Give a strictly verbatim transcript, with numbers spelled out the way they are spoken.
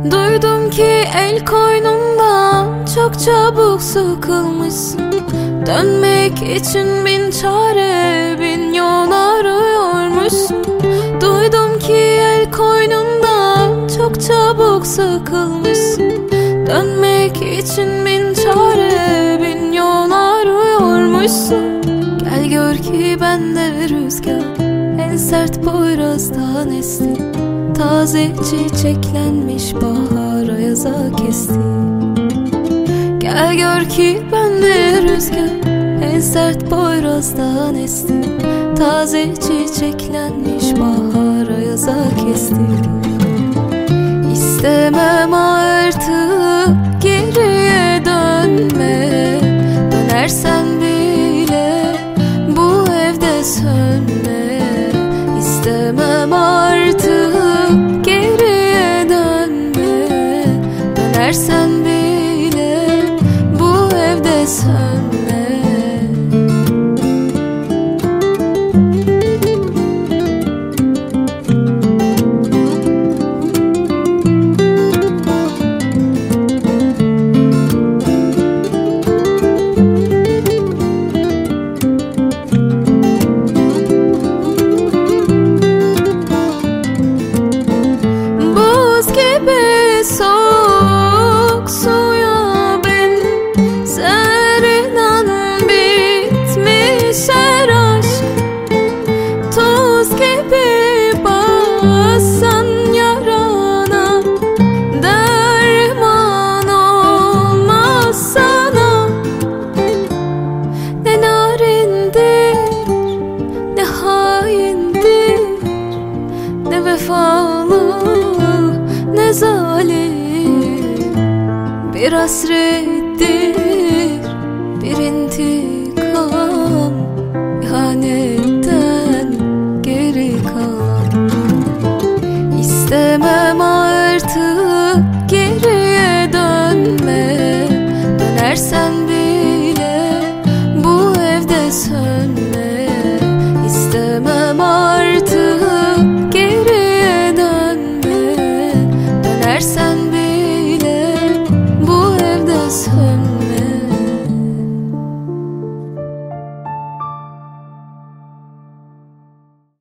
Duydum ki el koynundan çok çabuk sıkılmışsın. Dönmek için bin çare, bin yol arıyormuşsun. Duydum ki el koynundan çok çabuk sıkılmışsın. Dönmek için bin çare, bin yol arıyormuşsun. Gel gör ki bende rüzgar en sert boyrazdan esti. Taze çiçeklenmiş bahar ayaza kesti. Gel gör ki bende rüzgar en sert boyrazdan esti. Taze çiçeklenmiş bahar ayaza kesti. İstemem artık geriye dönme. Dönersen bile bu evde sönme. İstemem artık geriye dönme. Dönersen bile bu evde sönme. Soğuk suya benzer inan bitmiş her aşk. Toz gibi bassan yarana, derman olmaz sana. Ne narindir, ne haindir, ne vefalı, ne zalim. Bir hasret